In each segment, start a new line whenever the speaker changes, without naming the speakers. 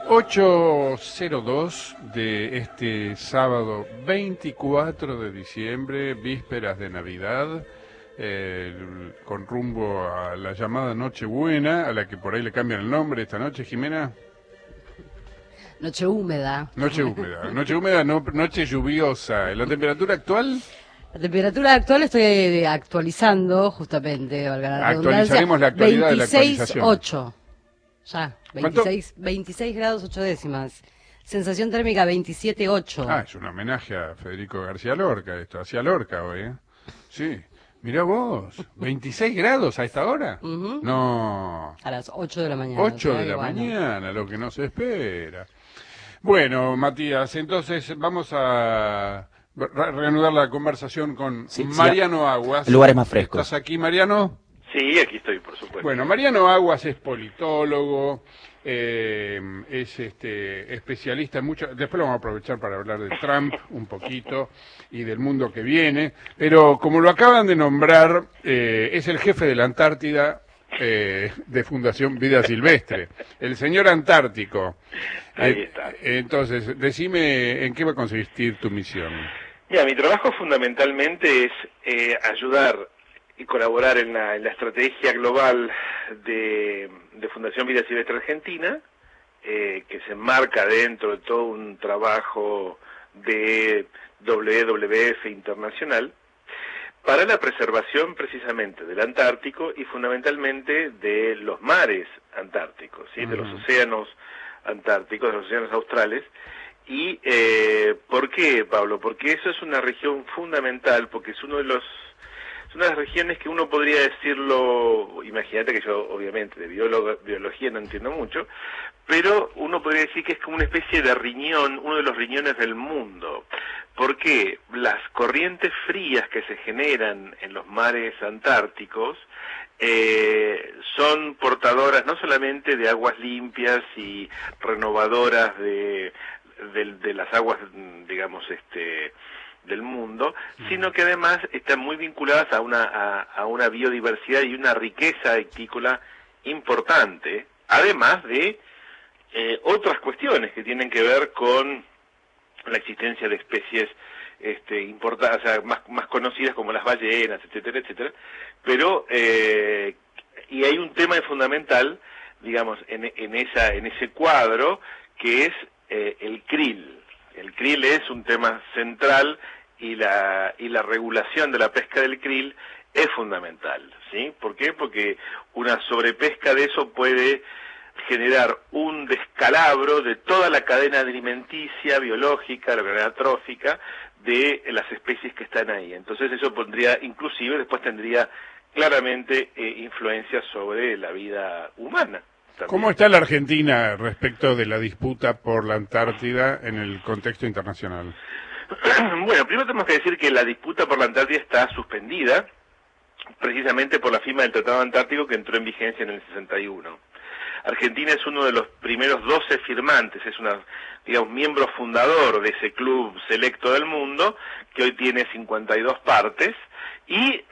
8:02 de este sábado 24 de diciembre, vísperas de Navidad, con rumbo a la llamada Nochebuena, a la que por ahí le cambian el nombre esta noche, Jimena.
Noche húmeda.
Noche húmeda, no, noche lluviosa. ¿La temperatura actual?
La temperatura actual estoy actualizando, justamente, valga la
Actualizaremos la actualidad de la actualización.
26,8. Ya, 26 grados 8 décimas. Sensación térmica 27,8.
Ah, es un homenaje a Federico García Lorca, esto, hacia Lorca hoy, ¿eh? Sí. Mirá vos, 26 grados a esta hora. No.
A las 8 de la mañana.
8 de la mañana, lo que no se espera. Bueno, Matías, entonces vamos a reanudar la conversación con Mariano Aguas.
Lugares más frescos.
¿Estás aquí, Mariano?
Sí, aquí estoy, por supuesto.
Bueno, Mariano Aguas es politólogo, es especialista en mucho. Después lo vamos a aprovechar para hablar de Trump un poquito y del mundo que viene. Pero como lo acaban de nombrar, es el jefe de la Antártida de Fundación Vida Silvestre, el señor Antártico.
Ahí está.
Entonces, decime en qué va a consistir tu misión.
Mira, mi trabajo fundamentalmente es ayudar y colaborar en la estrategia global de Fundación Vida Silvestre Argentina, que se enmarca dentro de todo un trabajo de WWF internacional, para la preservación precisamente del Antártico y fundamentalmente de los mares antárticos, ¿sí? De los océanos antárticos, de los océanos australes. ¿Y por qué, Pablo? Porque eso es una región fundamental, porque es una de las regiones que uno podría decirlo, imagínate que yo obviamente de biología no entiendo mucho, pero uno podría decir que es como una especie de riñón, uno de los riñones del mundo, porque las corrientes frías que se generan en los mares antárticos son portadoras no solamente de aguas limpias y renovadoras de las aguas, digamos, del mundo, sino que además están muy vinculadas a una biodiversidad y una riqueza ictícola importante, además de otras cuestiones que tienen que ver con la existencia de especies importantes, o sea, más conocidas como las ballenas, etcétera, etcétera, pero y hay un tema fundamental, digamos, en ese cuadro, que es el krill. El krill es un tema central y la regulación de la pesca del krill es fundamental, ¿sí? ¿Por qué? Porque una sobrepesca de eso puede generar un descalabro de toda la cadena alimenticia, biológica, la cadena trófica de las especies que están ahí. Entonces eso inclusive después tendría claramente influencia sobre la vida humana.
¿Cómo está la Argentina respecto de la disputa por la Antártida en el contexto internacional?
Bueno, primero tenemos que decir que la disputa por la Antártida está suspendida precisamente por la firma del Tratado Antártico que entró en vigencia en el 61. Argentina es uno de los primeros 12 firmantes, es miembro fundador de ese club selecto del mundo, que hoy tiene 52 partes, y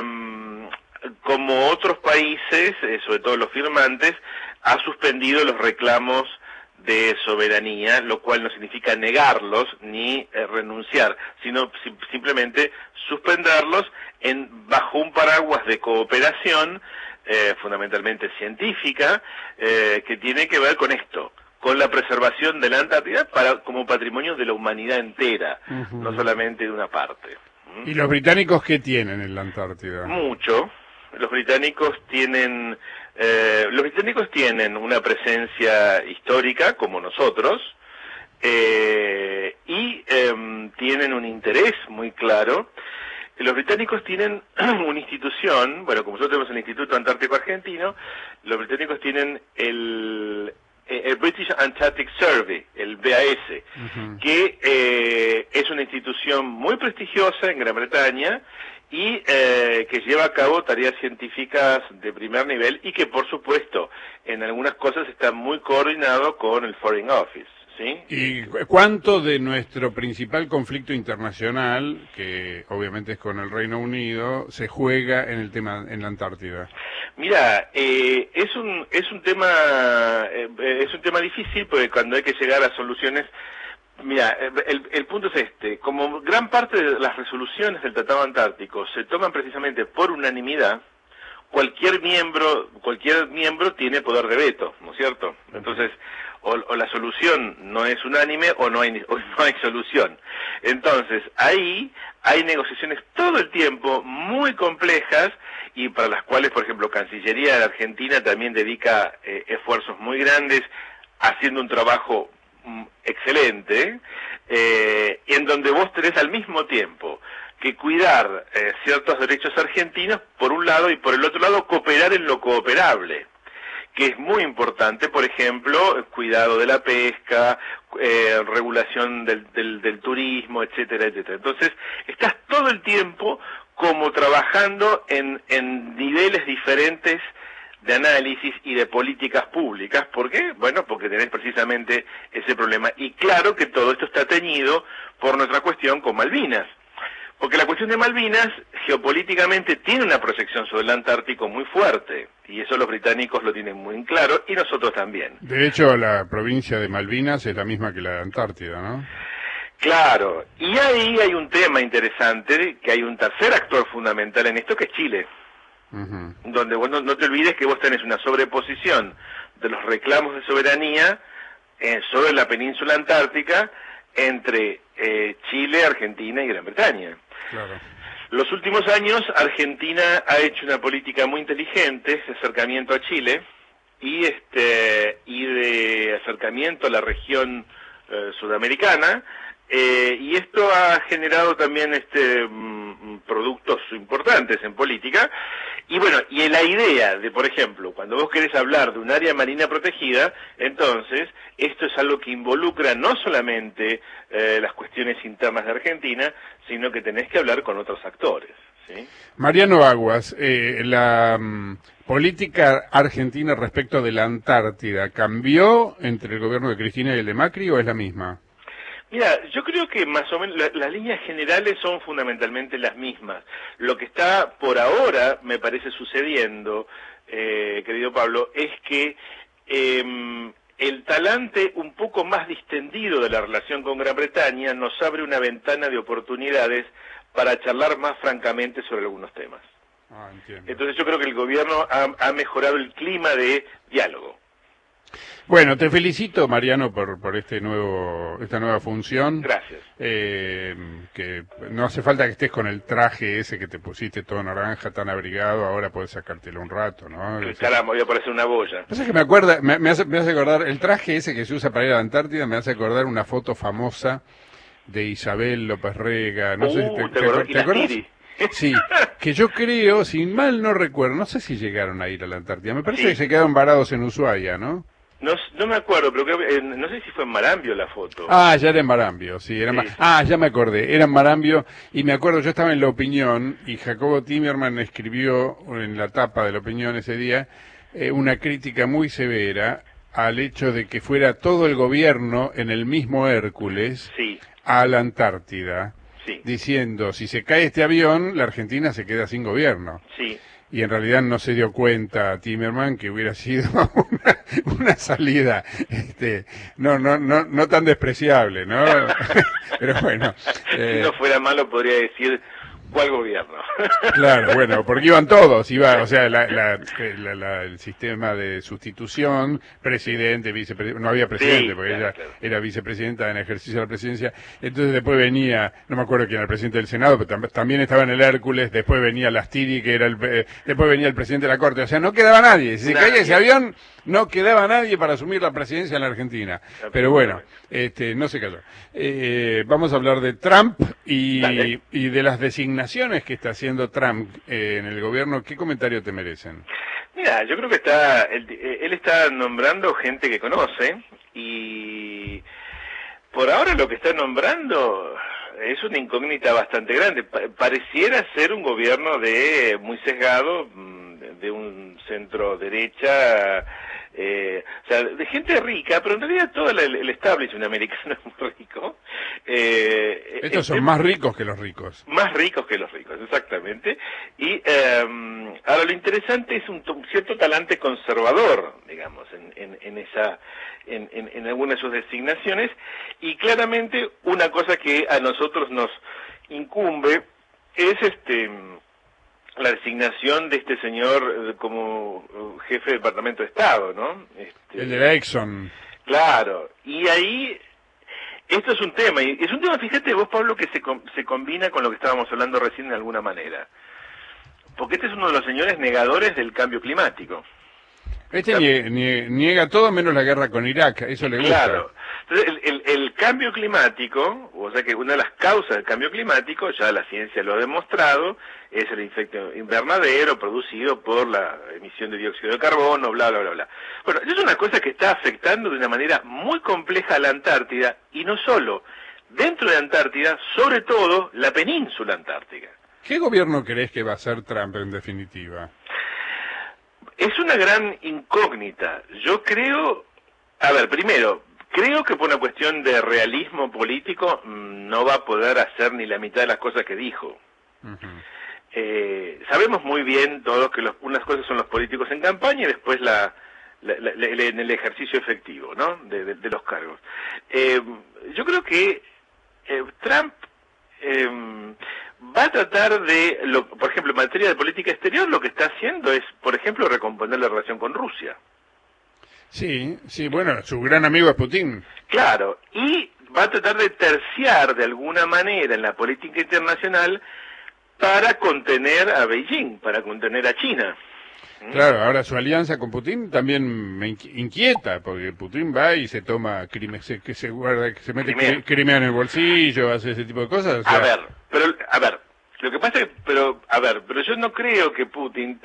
como otros países, sobre todo los firmantes, ha suspendido los reclamos de soberanía, lo cual no significa negarlos ni renunciar, sino simplemente suspenderlos bajo un paraguas de cooperación fundamentalmente científica, que tiene que ver con esto, con la preservación de la Antártida como patrimonio de la humanidad entera, no solamente de una parte.
¿Y los británicos qué tienen en la Antártida?
Mucho. Los británicos tienen una presencia histórica, como nosotros, y tienen un interés muy claro. Los británicos tienen una institución, bueno, como nosotros tenemos el Instituto Antártico Argentino, los británicos tienen el British Antarctic Survey, el BAS, que es una institución muy prestigiosa en Gran Bretaña y que lleva a cabo tareas científicas de primer nivel y que, por supuesto, en algunas cosas está muy coordinado con el Foreign Office, ¿sí?
¿Y cuánto de nuestro principal conflicto internacional, que obviamente es con el Reino Unido, se juega en el tema en la Antártida?
Mira, es un tema difícil porque cuando hay que llegar a soluciones, mira, el punto es este: como gran parte de las resoluciones del Tratado Antártico se toman precisamente por unanimidad, cualquier miembro tiene poder de veto, ¿no es cierto? Entonces, o la solución no es unánime o no hay solución. Entonces, ahí hay negociaciones todo el tiempo muy complejas y para las cuales, por ejemplo, Cancillería de Argentina también dedica esfuerzos muy grandes haciendo un trabajo excelente, en donde vos tenés al mismo tiempo que cuidar ciertos derechos argentinos por un lado y por el otro lado cooperar en lo cooperable, que es muy importante, por ejemplo, cuidado de la pesca, regulación del turismo, etcétera, etcétera. Entonces, estás todo el tiempo como trabajando en niveles diferentes de análisis y de políticas públicas. ¿Por qué? Bueno, porque tenés precisamente ese problema. Y claro que todo esto está teñido por nuestra cuestión con Malvinas. Porque la cuestión de Malvinas, geopolíticamente, tiene una proyección sobre el Antártico muy fuerte, y eso los británicos lo tienen muy en claro, y nosotros también.
De hecho, la provincia de Malvinas es la misma que la de Antártida, ¿no?
Claro, y ahí hay un tema interesante, que hay un tercer actor fundamental en esto, que es Chile. Donde vos no te olvides que vos tenés una sobreposición de los reclamos de soberanía sobre la península antártica entre Chile, Argentina y Gran Bretaña.
Claro.
Los últimos años, Argentina ha hecho una política muy inteligente de acercamiento a Chile y de acercamiento a la región sudamericana, y esto ha generado también productos importantes en política. Y bueno, y la idea de, por ejemplo, cuando vos querés hablar de un área marina protegida, entonces esto es algo que involucra no solamente las cuestiones internas de Argentina, sino que tenés que hablar con otros actores, ¿sí?
Mariano Aguas, la política argentina respecto de la Antártida, ¿cambió entre el gobierno de Cristina y el de Macri o es la misma?
Mira, yo creo que más o menos las líneas generales son fundamentalmente las mismas. Lo que está por ahora, me parece, sucediendo, querido Pablo, es que el talante un poco más distendido de la relación con Gran Bretaña nos abre una ventana de oportunidades para charlar más francamente sobre algunos temas.
Ah, entiendo.
Entonces yo creo que el gobierno ha mejorado el clima de diálogo.
Bueno, te felicito, Mariano, por esta nueva función.
Gracias.
Que no hace falta que estés con el traje ese que te pusiste todo naranja, tan abrigado, ahora podés sacártelo un rato, ¿no?
Caramba, voy a parecer una boya.
Pasa que me hace acordar, el traje ese que se usa para ir a la Antártida me hace acordar una foto famosa de Isabel López Rega, no sé si ¿te acuerdas? Sí, que yo creo, si mal no recuerdo, no sé si llegaron a ir a la Antártida, me parece que se quedaron varados en Ushuaia, ¿no?
No me acuerdo, pero creo, no sé si fue en Marambio la foto.
Ah, ya era en Marambio, sí. Ya me acordé, era en Marambio, y me acuerdo, yo estaba en La Opinión, y Jacobo Timerman escribió en la tapa de La Opinión ese día una crítica muy severa al hecho de que fuera todo el gobierno en el mismo Hércules a la Antártida, diciendo, si se cae este avión, la Argentina se queda sin gobierno.
Sí.
Y en realidad no se dio cuenta Timerman que hubiera sido una salida no tan despreciable, ¿no? Pero bueno.
Si no fuera malo podría decir ¿cuál gobierno?
Claro, bueno, porque iban todos, o sea, el sistema de sustitución, presidente, vicepresidente, no había presidente, porque ella era vicepresidenta en ejercicio de la presidencia, entonces después venía, no me acuerdo quién era el presidente del Senado, pero también estaba en el Hércules, después venía Lastiri, que era después venía el presidente de la Corte, o sea, no quedaba nadie, si se caía ese avión, no quedaba nadie para asumir la presidencia en la Argentina, pero bueno, no se cayó. Vamos a hablar de Trump y de las designaciones que está haciendo Trump en el gobierno. ¿Qué comentario te merecen?
Mira, yo creo que él está nombrando gente que conoce, y por ahora lo que está nombrando es una incógnita bastante grande. Pareciera ser un gobierno muy sesgado, de un centro derecha, o sea, de gente rica, pero en realidad todo el establishment americano es muy rico.
Estos son más ricos que los ricos.
Más ricos que los ricos, exactamente. Y ahora lo interesante es un cierto talante conservador, digamos, en algunas de sus designaciones, y claramente una cosa que a nosotros nos incumbe es la designación de este señor como jefe de Departamento de Estado, ¿no?
El de la Exxon.
Claro, y ahí esto es un tema, y es un tema, fíjate vos, Pablo, que se combina con lo que estábamos hablando recién de alguna manera, porque este es uno de los señores negadores del cambio climático.
Niega todo menos la guerra con Irak, eso le gusta.
Claro. Entonces, el cambio climático, o sea que una de las causas del cambio climático, ya la ciencia lo ha demostrado, es el efecto invernadero producido por la emisión de dióxido de carbono, bla, bla, bla, bla. Bueno, es una cosa que está afectando de una manera muy compleja a la Antártida, y no solo dentro de Antártida, sobre todo la península antártica.
¿Qué gobierno crees que va a ser Trump en definitiva?
Es una gran incógnita. Yo creo, a ver, primero, creo que por una cuestión de realismo político no va a poder hacer ni la mitad de las cosas que dijo. Sabemos muy bien todos que unas cosas son los políticos en campaña y después en el ejercicio efectivo, ¿no? De los cargos. Yo creo que Trump va a tratar de, por ejemplo, en materia de política exterior, lo que está haciendo es, por ejemplo, recomponer la relación con Rusia.
Sí, bueno, su gran amigo es Putin.
Claro, y va a tratar de terciar de alguna manera en la política internacional para contener a Beijing, para contener a China.
Claro, ahora su alianza con Putin también me inquieta, porque Putin va y se toma que se guarda, que se mete Crimea en el bolsillo, hace ese tipo de cosas. O sea...
A ver, lo que pasa es, pero yo no creo que Putin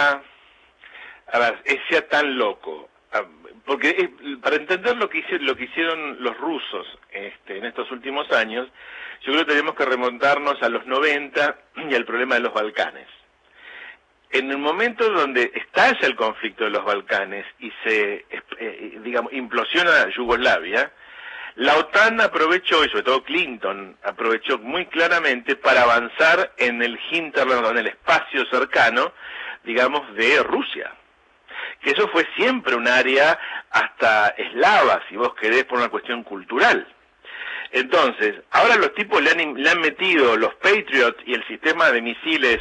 sea tan loco, porque para entender lo que hicieron los rusos en estos últimos años, yo creo que tenemos que remontarnos a los 90 y al problema de los Balcanes. En el momento donde estalla el conflicto de los Balcanes y se, implosiona Yugoslavia, la OTAN aprovechó, y sobre todo Clinton, aprovechó muy claramente para avanzar en el hinterland, en el espacio cercano, digamos, de Rusia. Que eso fue siempre un área hasta eslava, si vos querés, por una cuestión cultural. Entonces, ahora los tipos le han metido los Patriot y el sistema de misiles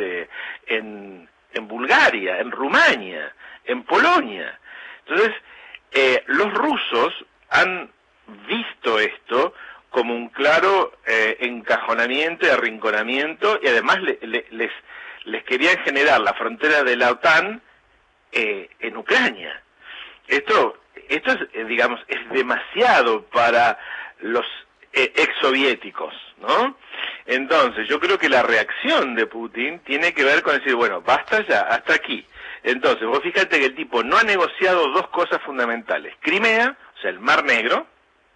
en Bulgaria, en Rumania, en Polonia. Entonces, los rusos han visto esto como un claro encajonamiento y arrinconamiento, y además les querían generar la frontera de la OTAN en Ucrania. Esto es, es demasiado para los exsoviéticos, ¿no? Entonces, yo creo que la reacción de Putin tiene que ver con decir, bueno, basta ya, hasta aquí. Entonces, vos fíjate que el tipo no ha negociado dos cosas fundamentales: Crimea, o sea, el Mar Negro,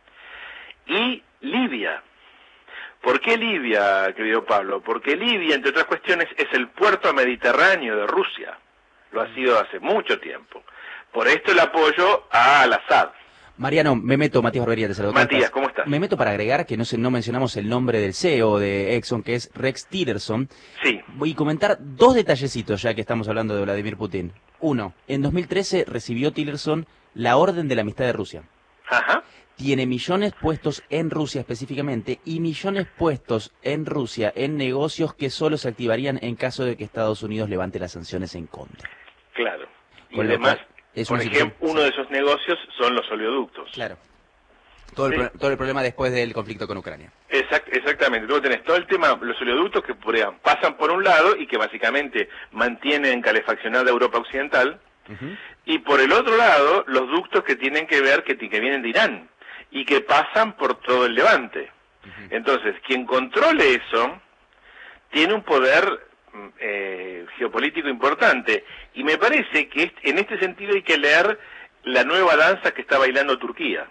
y Libia. ¿Por qué Libia, querido Pablo? Porque Libia, entre otras cuestiones, es el puerto mediterráneo de Rusia. Lo ha sido hace mucho tiempo. Por esto el apoyo a Al-Assad.
Mariano, Matías Barbería, te saludo.
Matías, ¿cómo estás?
Me meto para agregar que no mencionamos el nombre del CEO de Exxon, que es Rex Tillerson.
Sí.
Voy a comentar dos detallecitos, ya que estamos hablando de Vladimir Putin. Uno, en 2013 recibió Tillerson la Orden de la Amistad de Rusia.
Ajá.
Tiene millones puestos en Rusia específicamente y millones puestos en Rusia en negocios que solo se activarían en caso de que Estados Unidos levante las sanciones en contra.
Claro. Y
Con
además,
por ejemplo,
uno de esos negocios son los oleoductos.
Claro. Todo el problema después del conflicto con Ucrania.
Exactamente. Luego tenés todo el tema, los oleoductos que pasan por un lado y que básicamente mantienen calefaccionada Europa Occidental, y por el otro lado, los ductos que tienen que ver, que vienen de Irán, y que pasan por todo el Levante. Entonces, quien controle eso, tiene un poder geopolítico importante, y me parece que en este sentido hay que leer la nueva danza que está bailando Turquía.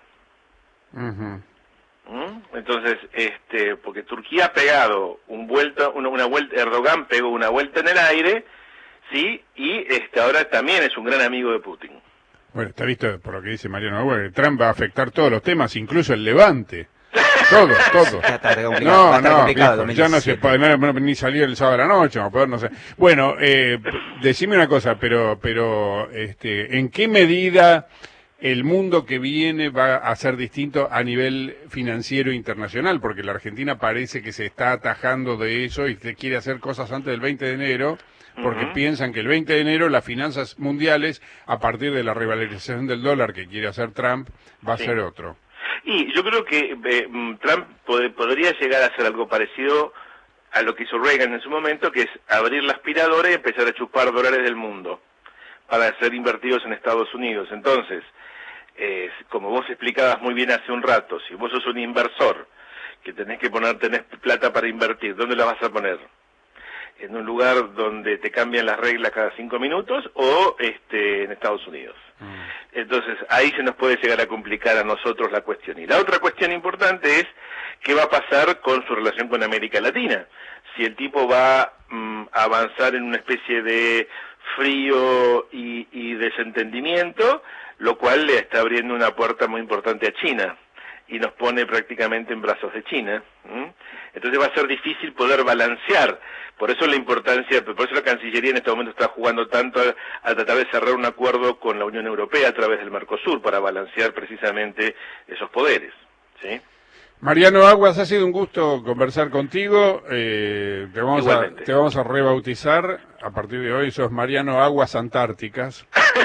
Entonces, porque Turquía ha pegado una vuelta, Erdogan pegó una vuelta en el aire, sí, y ahora también es un gran amigo de Putin.
Bueno, está visto por lo que dice Mariano Aguas, que Trump va a afectar todos los temas, incluso el Levante. Todo. No, viejo, ya no se puede ni salir el sábado a la noche, no poder, no sé. Bueno, decime una cosa, pero, ¿en qué medida el mundo que viene va a ser distinto a nivel financiero internacional? Porque la Argentina parece que se está atajando de eso y que quiere hacer cosas antes del 20 de enero, porque piensan que el 20 de enero las finanzas mundiales, a partir de la revalorización del dólar que quiere hacer Trump, va a ser otro.
Y yo creo que Trump podría llegar a hacer algo parecido a lo que hizo Reagan en su momento, que es abrir la aspiradora y empezar a chupar dólares del mundo para ser invertidos en Estados Unidos. Entonces, como vos explicabas muy bien hace un rato, si vos sos un inversor que tenés plata para invertir, ¿dónde la vas a poner? ¿En un lugar donde te cambian las reglas cada 5 minutos o en Estados Unidos? Entonces, ahí se nos puede llegar a complicar a nosotros la cuestión. Y la otra cuestión importante es qué va a pasar con su relación con América Latina. Si el tipo va a avanzar en una especie de frío y desentendimiento, lo cual le está abriendo una puerta muy importante a China y nos pone prácticamente en brazos de China. Entonces va a ser difícil poder balancear. Por eso la importancia, por eso la Cancillería en este momento está jugando tanto a tratar de cerrar un acuerdo con la Unión Europea a través del Mercosur para balancear precisamente esos poderes, ¿sí?
Mariano Aguas, ha sido un gusto conversar contigo. Te vamos a rebautizar. A partir de hoy sos Mariano Aguas Antárticas.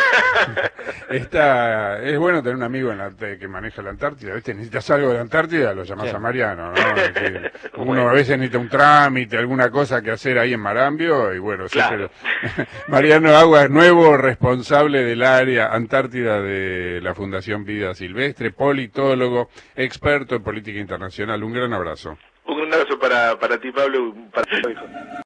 Es bueno tener un amigo que maneja la Antártida. ¿Viste? Necesitas algo de la Antártida, lo llamás a Mariano, ¿no? Uno a veces necesita un trámite, alguna cosa que hacer ahí en Marambio, y bueno, siempre... Mariano Aguas, nuevo responsable del área Antártida de la Fundación Vida Silvestre, politólogo, experto en política internacional. Un gran abrazo.
Un gran abrazo para ti, Pablo.